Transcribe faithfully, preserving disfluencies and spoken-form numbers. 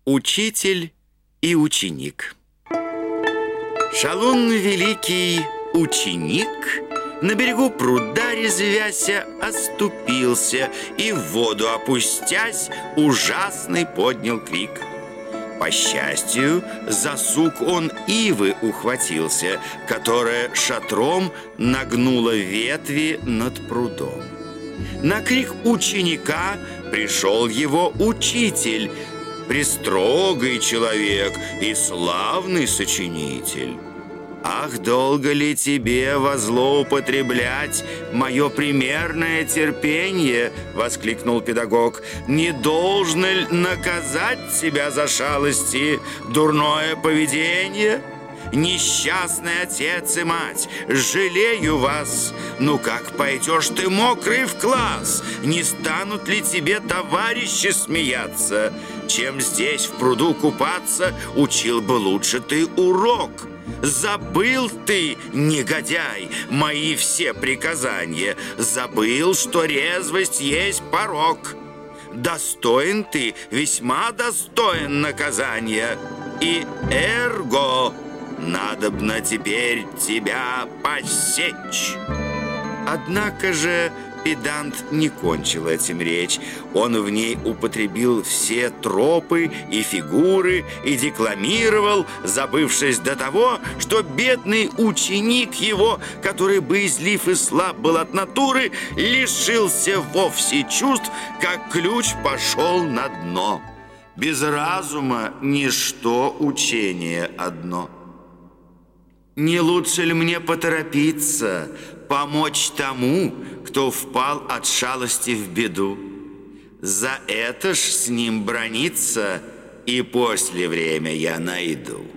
Учитель и ученик. Шалун великий ученик на берегу пруда резвяся оступился и в воду опустясь ужасный поднял крик. По счастью, за сук он ивы ухватился, которая шатром нагнула ветви над прудом. На крик ученика пришел его учитель, престрогий человек и славный сочинитель. «Ах, долго ли тебе во зло употреблять мое примерное терпение?» — воскликнул педагог. «Не должно ли наказать тебя за шалости, дурное поведение? Несчастный отец и мать, жалею вас. Ну как пойдешь ты мокрый в класс? Не станут ли тебе товарищи смеяться? Чем здесь в пруду купаться, учил бы лучше ты урок. Забыл ты, негодяй, мои все приказания. Забыл, что резвость есть порок. Достоин ты, весьма достоин наказания. И эрго, надобно теперь тебя посечь». Однако же педант не кончил этим речь. Он в ней употребил все тропы и фигуры и декламировал, забывшись до того, что бедный ученик его, который боязлив и слаб был от натуры, лишился вовсе чувств, как ключ пошел на дно. Без разума ничто учение одно. Не лучше ли мне поторопиться, помочь тому, кто впал от шалости в беду? За это ж с ним браниться и после время я найду.